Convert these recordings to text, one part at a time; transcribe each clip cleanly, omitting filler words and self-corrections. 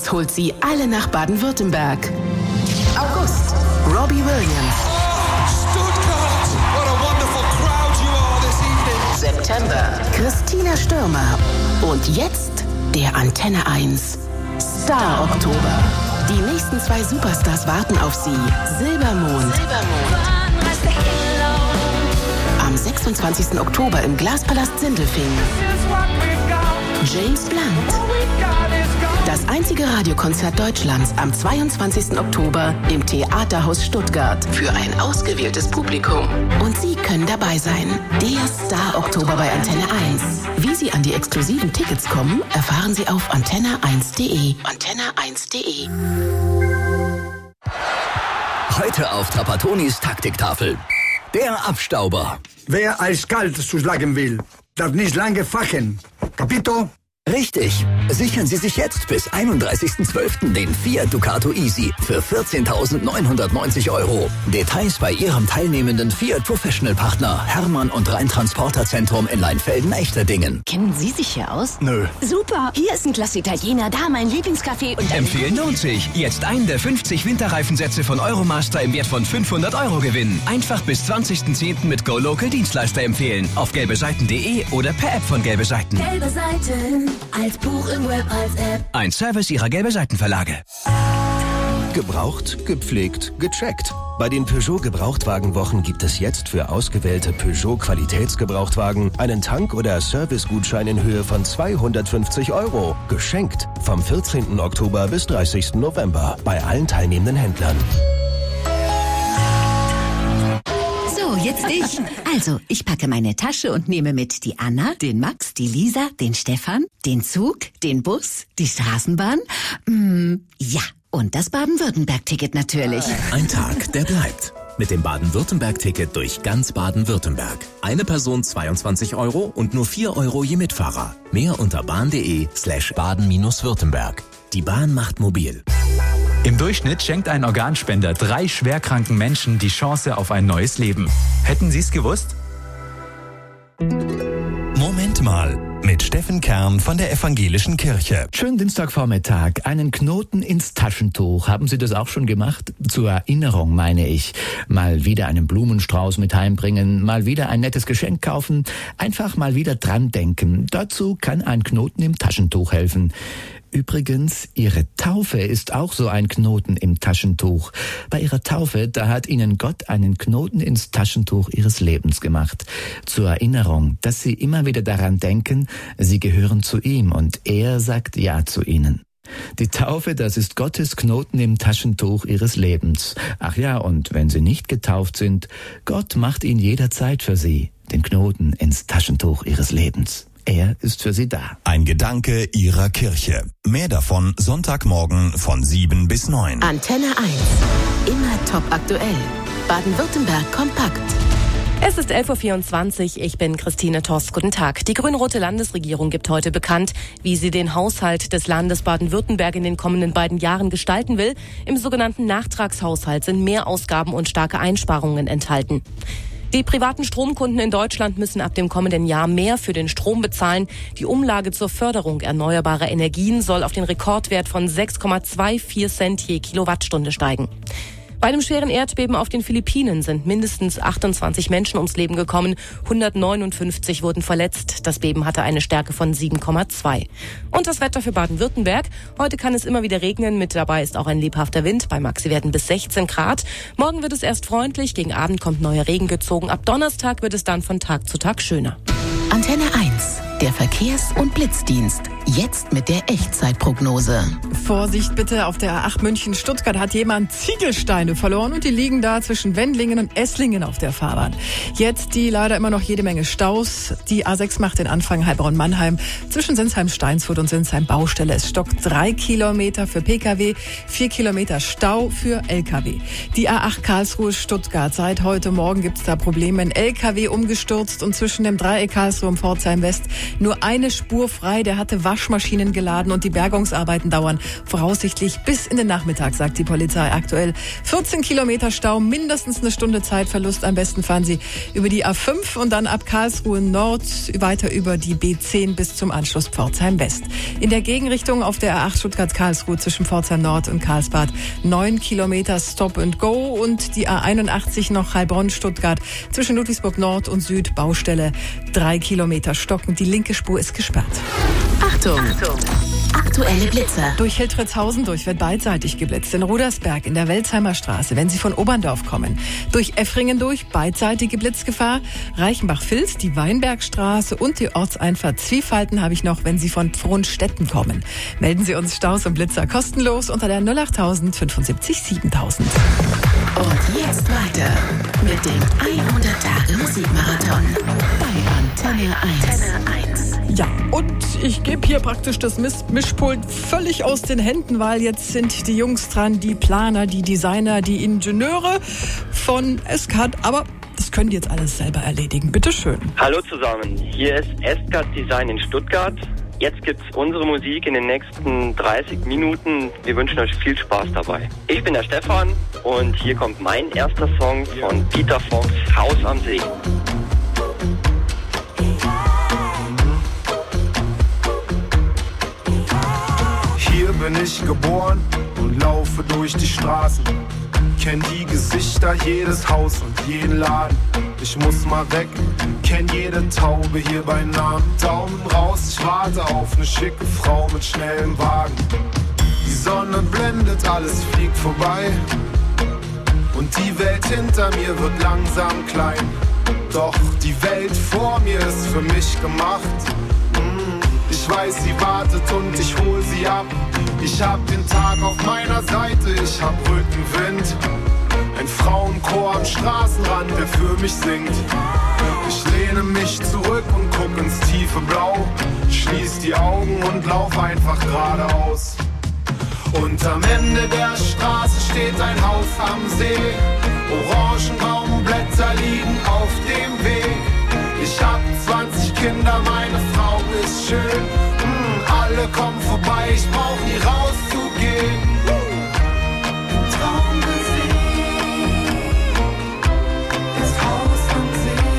August holt sie alle nach Baden-Württemberg. August, Robbie Williams. Stuttgart, what a wonderful crowd you are this evening. September, Christina Stürmer. Und jetzt der Antenne 1 Star Oktober. Die nächsten 2 Superstars warten auf Sie. Silbermond. Am 26. Oktober im Glaspalast Sindelfingen. James Blunt. Das einzige Radiokonzert Deutschlands am 22. Oktober im Theaterhaus Stuttgart für ein ausgewähltes Publikum. Und Sie können dabei sein. Der Star Oktober bei Antenne 1. Wie Sie an die exklusiven Tickets kommen, erfahren Sie auf antenne1.de. Antenne1.de. Heute auf Trapattonis Taktiktafel. Der Abstauber. Wer eiskalt zuschlagen will, darf nicht lange fachen. Capito? Richtig. Sichern Sie sich jetzt bis 31.12. den Fiat Ducato Easy für 14.990 €. Details bei Ihrem teilnehmenden Fiat Professional Partner Hermann und Rhein-Transporterzentrum in Leinfelden-Echterdingen. Kennen Sie sich hier aus? Nö. Super, hier ist ein klasse Italiener, da mein Lieblingscafé und... Empfehlen lohnt sich. Jetzt einen der 50 Winterreifensätze von Euromaster im Wert von 500 € gewinnen. Einfach bis 20.10. mit GoLocal Dienstleister empfehlen. Auf gelbeseiten.de oder per App von Gelbe Seiten. Gelbe Seiten. Als Buch im Web, als App. Ein Service Ihrer Gelbe Seitenverlage. Gebraucht, gepflegt, gecheckt. Bei den Peugeot Gebrauchtwagenwochen gibt es jetzt für ausgewählte Peugeot Qualitätsgebrauchtwagen einen Tank- oder Servicegutschein in Höhe von 250 €. Geschenkt vom 14. Oktober bis 30. November bei allen teilnehmenden Händlern. So, jetzt ich. Also, ich packe meine Tasche und nehme mit die Anna, den Max, die Lisa, den Stefan, den Zug, den Bus, die Straßenbahn. Ja, und das Baden-Württemberg-Ticket natürlich. Ein Tag, der bleibt. Mit dem Baden-Württemberg-Ticket durch ganz Baden-Württemberg. Eine Person 22 € und nur 4 € je Mitfahrer. Mehr unter bahn.de/baden-württemberg. Die Bahn macht mobil. Im Durchschnitt schenkt ein Organspender 3 schwerkranken Menschen die Chance auf ein neues Leben. Hätten Sie es gewusst? Moment mal. Mit Steffen Kern von der Evangelischen Kirche. Schönen Dienstagvormittag. Einen Knoten ins Taschentuch. Haben Sie das auch schon gemacht? Zur Erinnerung meine ich. Mal wieder einen Blumenstrauß mit heimbringen, mal wieder ein nettes Geschenk kaufen, einfach mal wieder dran denken. Dazu kann ein Knoten im Taschentuch helfen. Übrigens, Ihre Taufe ist auch so ein Knoten im Taschentuch. Bei Ihrer Taufe, da hat Ihnen Gott einen Knoten ins Taschentuch Ihres Lebens gemacht. Zur Erinnerung, dass Sie immer wieder daran denken, Sie gehören zu ihm und er sagt Ja zu Ihnen. Die Taufe, das ist Gottes Knoten im Taschentuch Ihres Lebens. Ach ja, und wenn Sie nicht getauft sind, Gott macht ihn jederzeit für Sie, den Knoten ins Taschentuch Ihres Lebens. Er ist für Sie da. Ein Gedanke Ihrer Kirche. Mehr davon Sonntagmorgen von 7 bis 9. Antenne 1. Immer top aktuell. Baden-Württemberg kompakt. Es ist 11.24 Uhr, ich bin Christine Torst. Guten Tag. Die grün-rote Landesregierung gibt heute bekannt, wie sie den Haushalt des Landes Baden-Württemberg in den kommenden beiden Jahren gestalten will. Im sogenannten Nachtragshaushalt sind Mehrausgaben und starke Einsparungen enthalten. Die privaten Stromkunden in Deutschland müssen ab dem kommenden Jahr mehr für den Strom bezahlen. Die Umlage zur Förderung erneuerbarer Energien soll auf den Rekordwert von 6,24 Cent je Kilowattstunde steigen. Bei einem schweren Erdbeben auf den Philippinen sind mindestens 28 Menschen ums Leben gekommen, 159 wurden verletzt. Das Beben hatte eine Stärke von 7,2. Und das Wetter für Baden-Württemberg. Heute kann es immer wieder regnen, mit dabei ist auch ein lebhafter Wind. Bei Maxi-Werten bis 16 Grad. Morgen wird es erst freundlich, gegen Abend kommt neuer Regen gezogen. Ab Donnerstag wird es dann von Tag zu Tag schöner. Antenne 1, der Verkehrs- und Blitzdienst. Jetzt mit der Echtzeitprognose. Vorsicht bitte, auf der A8 München-Stuttgart hat jemand Ziegelsteine verloren und die liegen da zwischen Wendlingen und Esslingen auf der Fahrbahn. Jetzt die leider immer noch jede Menge Staus. Die A6 macht den Anfang Heilbronn-Mannheim zwischen Sinsheim-Steinsfurt und Sinsheim-Baustelle. Es stockt 3 Kilometer für Pkw, 4 Kilometer Stau für Lkw. Die A8 Karlsruhe-Stuttgart. Seit heute Morgen gibt's da Probleme. Ein Lkw umgestürzt und zwischen dem Dreieck Karlsruhe und Pforzheim West Nur eine Spur frei, der hatte Waschmaschinen geladen und die Bergungsarbeiten dauern voraussichtlich bis in den Nachmittag, sagt die Polizei aktuell. 14 Kilometer Stau, mindestens eine Stunde Zeitverlust. Am besten fahren Sie über die A5 und dann ab Karlsruhe Nord weiter über die B10 bis zum Anschluss Pforzheim West. In der Gegenrichtung auf der A8 Stuttgart-Karlsruhe zwischen Pforzheim Nord und Karlsbad 9 Kilometer Stop and Go und die A81 noch Heilbronn-Stuttgart zwischen Ludwigsburg Nord und Süd Baustelle 3 Kilometer stocken. Die linke Spur ist gesperrt. Achtung! Aktuelle Blitzer. Durch Hiltritzhausen durch wird beidseitig geblitzt. In Rudersberg in der Welzheimer Straße, wenn Sie von Oberndorf kommen. Durch Effringen durch, beidseitige Blitzgefahr. Reichenbach-Vils, die Weinbergstraße und die Ortseinfahrt Zwiefalten habe ich noch, wenn Sie von Frohnstetten kommen. Melden Sie uns Staus und Blitzer kostenlos unter der 08000 75 7000. Und jetzt weiter mit dem 100-Tage-Musikmarathon bei Antenne 1. Ja, und ich gebe hier praktisch das Mischpult völlig aus den Händen, weil jetzt sind die Jungs dran, die Planer, die Designer, die Ingenieure von SCAD, aber das können die jetzt alles selber erledigen. Bitteschön. Hallo zusammen, hier ist SCAD Design in Stuttgart. Jetzt gibt's unsere Musik in den nächsten 30 Minuten. Wir wünschen euch viel Spaß dabei. Ich bin der Stefan und hier kommt mein erster Song von Peter Fox, Haus am See. Hier bin ich geboren und laufe durch die Straßen. Kenn die Gesichter, jedes Haus und jeden Laden. Ich muss mal weg, kenn jede Taube hier bei Namen. Daumen raus, ich warte auf eine schicke Frau mit schnellem Wagen. Die Sonne blendet, alles fliegt vorbei. Und die Welt hinter mir wird langsam klein. Doch die Welt vor mir ist für mich gemacht. Ich weiß, sie wartet und ich hol sie ab. Ich hab den Tag auf meiner Seite, ich hab Rückenwind. Ein Frauenchor am Straßenrand, der für mich singt. Ich lehne mich zurück und guck ins tiefe Blau. Schließ die Augen und lauf einfach geradeaus. Und am Ende der Straße steht ein Haus am See. Orangenbaumblätter liegen auf dem Weg. Ich hab 20 Kinder, meine Frau ist schön. Alle kommen vorbei, ich brauch nie rauszugehen. Traum gesehen, das Haus am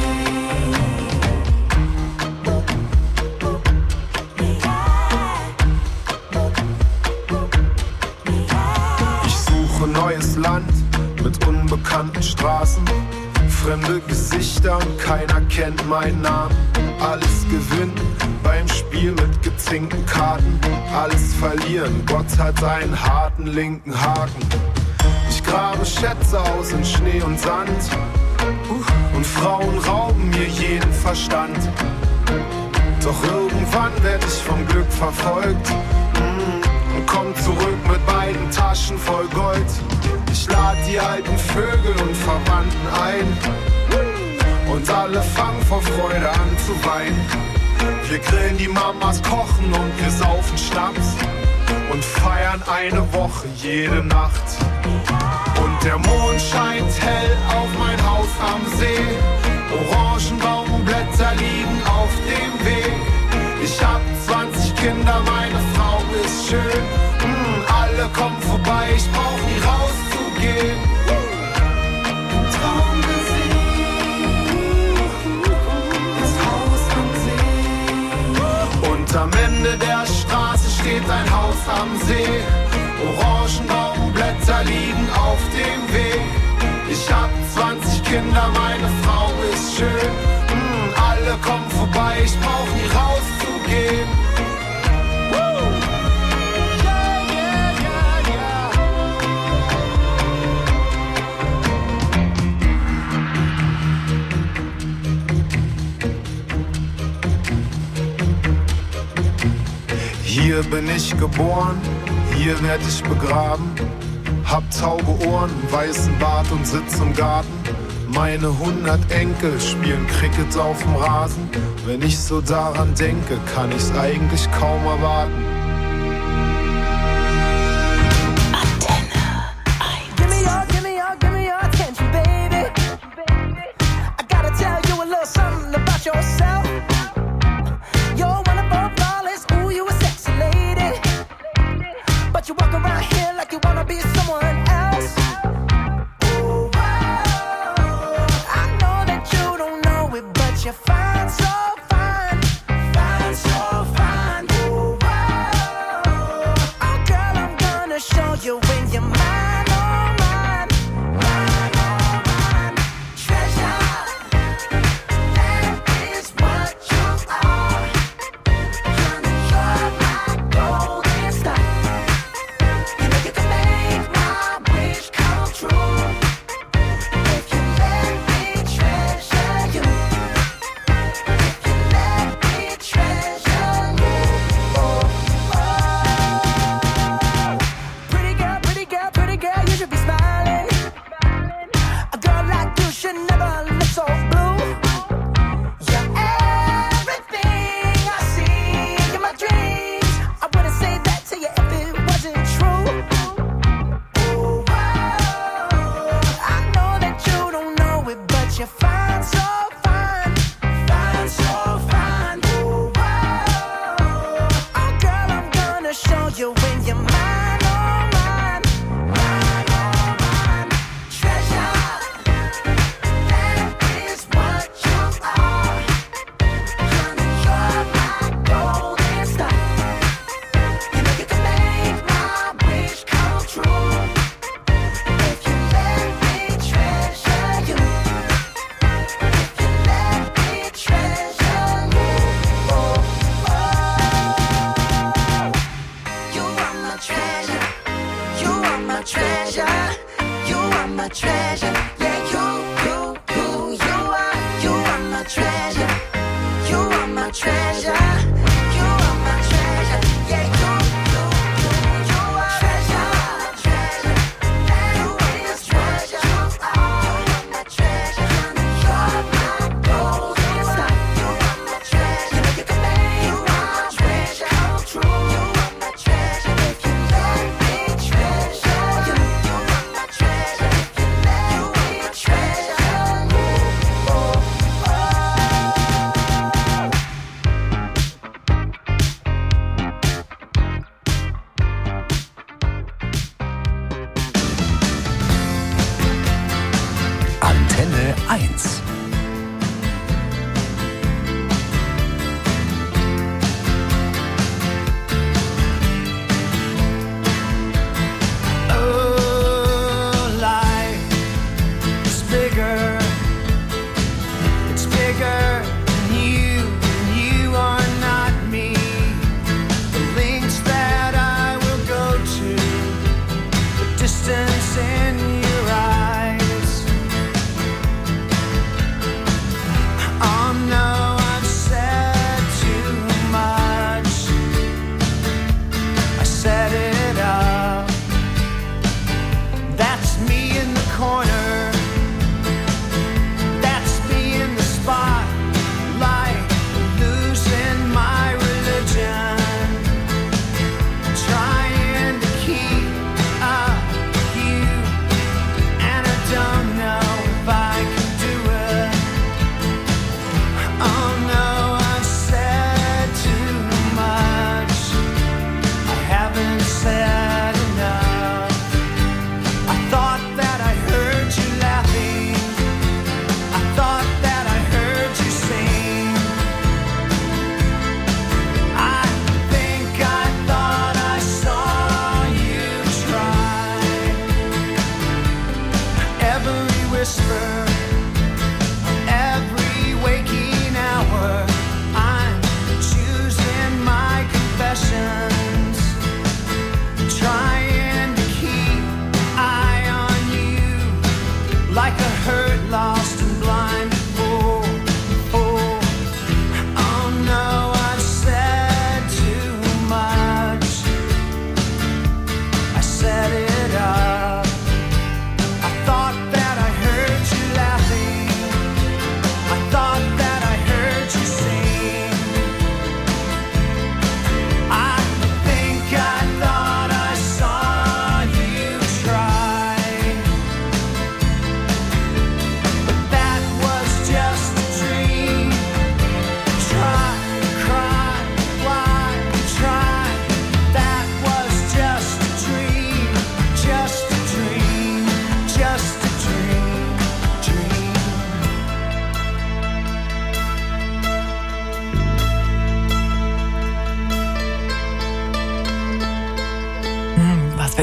See. Ich suche neues Land mit unbekannten Straßen. Fremde Gesichter und keiner kennt meinen Namen. Alles gewinnen beim Spiel mit gezinkten Karten. Alles verlieren, Gott hat einen harten linken Haken. Ich grabe Schätze aus in Schnee und Sand. Und Frauen rauben mir jeden Verstand. Doch irgendwann werd ich vom Glück verfolgt. Und komm zurück mit beiden Taschen voll Gold. Ich lad die alten Vögel und Verwandten ein. Und alle fangen vor Freude an zu weinen. Wir grillen, die Mamas kochen und wir saufen Schnaps. Und feiern eine Woche jede Nacht. Und der Mond scheint hell auf mein Haus am See. Orangenbaumblätter liegen auf dem Weg. Ich hab 20 Kinder, meine Frau ist schön. Alle kommen vorbei, ich brauch nie rauszugehen. Traum gesehen, das Haus am See. Und am Ende der Straße steht ein Haus am See. Orangenbaumblätter liegen auf dem Weg. Ich hab 20 Kinder, meine Frau ist schön. Alle kommen vorbei, ich brauch nie rauszugehen. Hier bin ich geboren, hier werd ich begraben. Hab taube Ohren, weißen Bart und sitz im Garten. Meine 100 Enkel spielen Cricket auf dem Rasen. Wenn ich so daran denke, kann ich's eigentlich kaum erwarten. Antenne 1. Give me your attention, baby. I gotta tell you a little something about yourself. You're you when you're mine, oh mine, mine, oh mine. Treasure, that is what you are. Honey, you're my golden star. You know you can make my wish come true. If you let me treasure you. If you let me treasure you. Oh, oh. Pretty girl, pretty girl, you should be smiling. A girl like you should never look so blue. You're everything I see in my dreams. I wouldn't say that to you if it wasn't true. Ooh, whoa. I know that you don't know it, but you're fine, so fine. Fine, so fine. Ooh, whoa. Oh, girl, I'm gonna show you when you're mine, oh mine. Mine, oh mine. Treasure, that is what you are. Honey, you're my golden star. You know you can make my wish come true. If you let me treasure you. If you let me treasure you. Oh, oh. You are my treasure. You are my treasure. You are my treasure. Yeah, you are my treasure. You are my treasure. You are my treasure. Yeah, you are treasure. Treasure. You are my treasure. You are my treasure. You're my golden star. You are my treasure. You know you can make my treasure come true. You are my treasure. If you let me treasure you. You are my treasure. If you let me treasure you. Oh, oh. Antenne 1. Oh, life is bigger. It's bigger than you, and you are not me. The lengths that I will go to, the distance in your eyes. Oh no, I've said too much. I set it up. That's me in the corner. That's me in the spotlight, losing my religion, trying to keep up with you.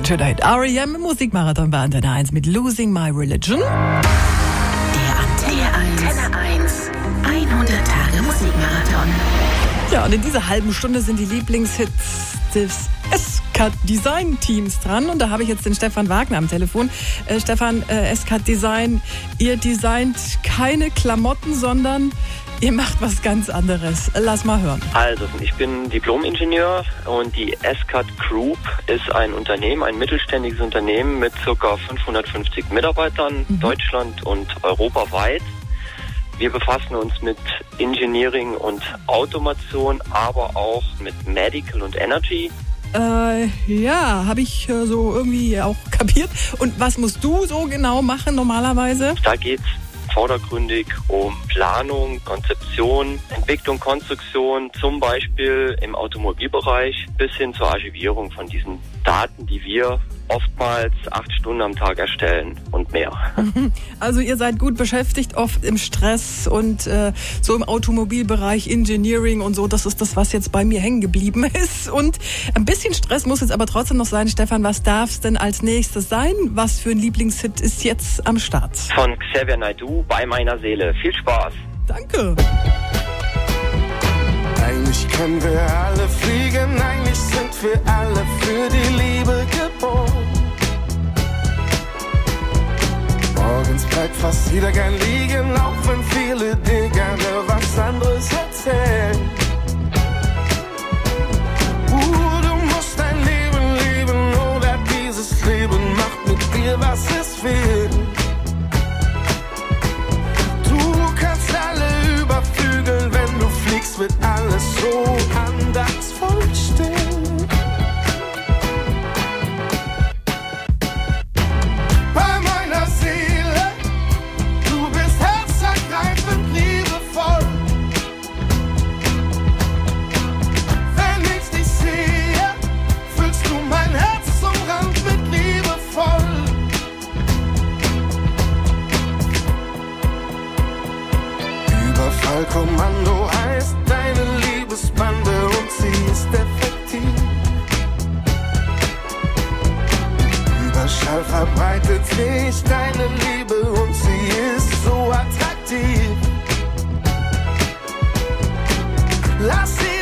ein schöner Hit. R.E.M. im Musikmarathon bei Antenne 1 mit Losing My Religion. Der Antenne 1 100 Tage Musikmarathon. Ja, und in dieser halben Stunde sind die Lieblingshits des S-Cut Design Teams dran. Und da habe ich jetzt den Stefan Wagner am Telefon. Stefan, S-Cut Design, ihr designt keine Klamotten, sondern ihr macht was ganz anderes. Lass mal hören. Also, ich bin Diplom-Ingenieur und die S-Cut Group ist ein Unternehmen, ein mittelständiges Unternehmen mit ca. 550 Mitarbeitern, Deutschland und europaweit. Wir befassen uns mit Engineering und Automation, aber auch mit Medical und Energy. Ja, habe ich so irgendwie auch kapiert. Und was musst du so genau machen normalerweise? Da geht's vordergründig um Planung, Konzeption, Entwicklung, Konstruktion, zum Beispiel im Automobilbereich bis hin zur Archivierung von diesen Daten, die wir oftmals 8 Stunden am Tag erstellen und mehr. Also ihr seid gut beschäftigt, oft im Stress und so im Automobilbereich, Engineering und so. Das ist das, was jetzt bei mir hängen geblieben ist. Und ein bisschen Stress muss jetzt aber trotzdem noch sein. Stefan, was darf es denn als nächstes sein? Was für ein Lieblingshit ist jetzt am Start? Von Xavier Naidoo, Bei meiner Seele. Viel Spaß. Danke. Eigentlich können wir alle fliegen, eigentlich sind wir alle für die Liebe geboren. Morgens bleibt fast jeder gern liegen, auch wenn viele dir gerne was anderes erzählen. Du musst dein Leben leben oder dieses Leben macht mit dir, was es will. Du kannst alle überflügeln, wenn du fliegst, wird alles so andachtsvoll still. Bei meiner Seele, du bist herzergreifend liebevoll. Wenn ich dich sehe, füllst du mein Herz zum Rand mit Liebe voll. Überfallkommando heißt deine Liebesbande und sie ist effektiv. Überschall verbreitet sich deine Liebe und sie ist so attraktiv. Lass sie